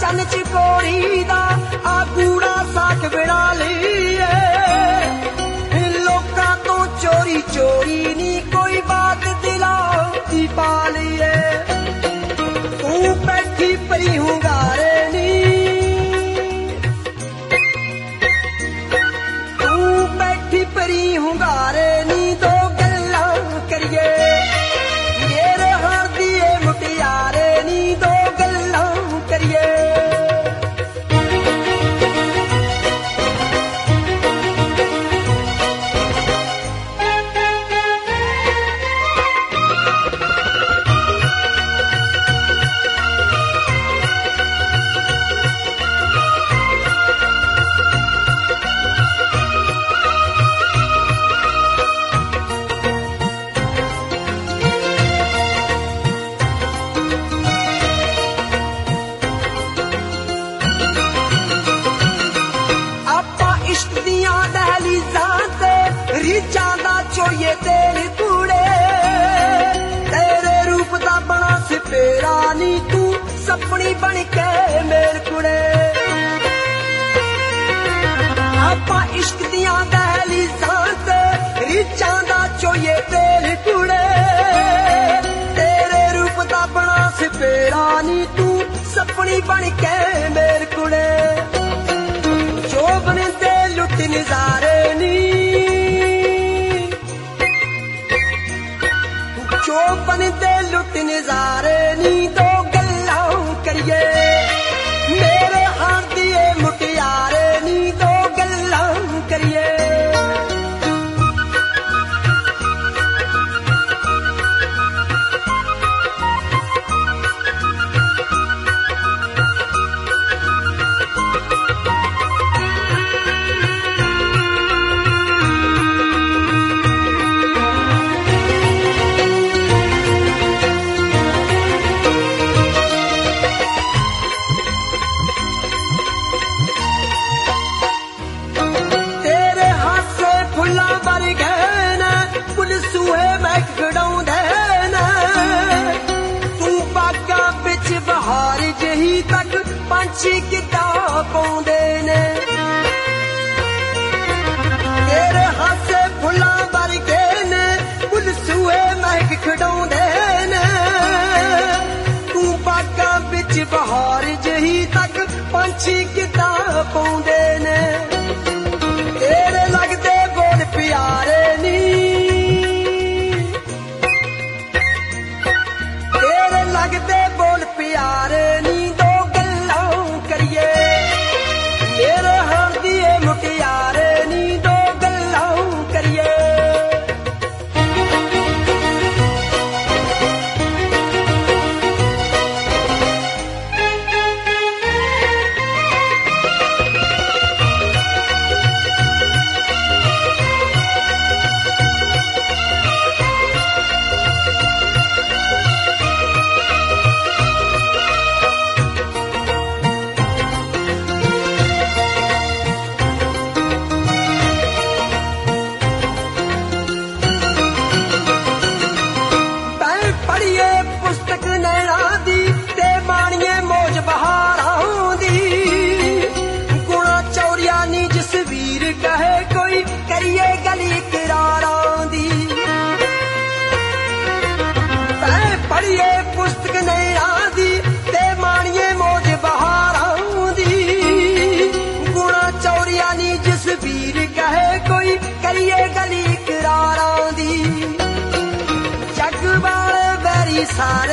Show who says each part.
Speaker 1: ਕੰਨ ਚ ਕੋਰੀ ਦਾ ਆ ਕੂੜਾ ਸਾਕ ਬਣਾ ਲਈਏ ਲੋਕਾਂ ਤੋਂ ਚੋਰੀ ਚੋਰੀ ਨੀ ਕੋਈ ਬਾਤ ਦਿਲਾਂ ਦੀ ਪਾ ਲਈਏ ਤੂੰ ਬੈਠੀ ਪਈ ਹੁੰਗਾਰੇ ਨੀ ਤੂੰ ਬੈਠੀ ਪਈ ਹੁੰਗਾਰੇ ਨੀ ਦੋ ਗੱਲਾਂ ਕਰੀਏ ਮੇਰੇ ਹਾਰ ਦੀਏ ਮੁਟਿਆਰੇ ਨੀ ਦੋ ਗੱਲਾਂ ਕਰੀਏ ਰੀਚਾਂ ਦਾ ਚੋਰੀਏ ਤੇਲ ਕੂੜੇ ਤੇਰੇ ਰੂਪ ਦਾ ਬਣਾ ਸਪੇਰਾ ਨੀ ਤੂੰ ਸਪਣੀ ਬਣ ਕੇ ਮੇਰ ਕੁੜੇ ਆਪਾਂ ਇਸ਼ਕ ਦੀਆਂ ਦਹਲੀਜ਼ਾਂ ਤੇ ਰੀਚਾਂ ਦਾ ਚੋਰੀਏ ਤੇਲ ਕੂੜੇ ਤੇਰੇ ਰੂਪ ਦਾ ਬਣਾ ਸਪੇਰਾ ਨੀ ਤੂੰ ਸਪਣੀ ਬਣ ਕੇ ਮੇਰ ਕੁੜੇ ਜੋਬਨ ਤੇ ਲੁੱਟ ਨਜ਼ਾਰੇ ਨੀ ਚੋਪਨ ਦੇ ਲੁੱਟ ਨਜ਼ਾਰੇ ਨੀ ਦੋ ਗੱਲਾਂ ਕਰੀਏ ਮੇਰੇ ਹਾਰ ਦੀਏ ਮੁਟਿਆਰੇ ਨੀ ਦੋ ਗੱਲਾਂ ਕਰੀਏ ਜਹੀ ਤੱਕ ਪੰਛੀ ਕਿੱਦਾਂ ਪਾਉਂਦੇ ਨੇ ਤੇਰੇ ਹਾਸੇ ਫੁੱਲਾਂ ਵਰਗੇ ਨੇ ਫੁੱਲ ਸੂਏ ਮਹਿਕ ਖਿਡਾਉਂਦੇ ਨੇ ਤੂੰ ਬਾਗਾਂ ਵਿੱਚ ਬਹਾਰ ਜਹੀ ਤੱਕ ਪੰਛੀ ਕਿੱਦਾਂ ਪਾਉਂਦੇ ਨੇ ਤੇਰੇ ਲੱਗਦੇ ਬੋਲ ਪਿਆਰੇ ਨੀ ਤੇਰੇ ਲੱਗਦੇ ਬੋਲ ਪਿਆਰੇ ਨੀ ਮੇਰੇ ਹਾਰ ਦੀਏ ਮੁਟਿਆਰੇ ਨੀ ਦੋ ਗੱਲਾਂ ਕਰੀਏ ਪੁਸਤਕ ਨੈਣਾਂ ਦੀ ਤੇ ਮਾਣੀਏ ਮੌਜ ਬਹਾਰਾਂ ਦੀ ਗੁਣਾ ਚੌਰੀਆਂ ਨੀ ਜਿਸ ਵੀਰ ਕਹੇ ਕੋਈ ਕਰੀਏ ਗਲੀ ਕਰਾਰਾਂ ਦੀ ਜੱਗ ਵਾਲੇ ਵੈਰੀ ਸਾਰੇ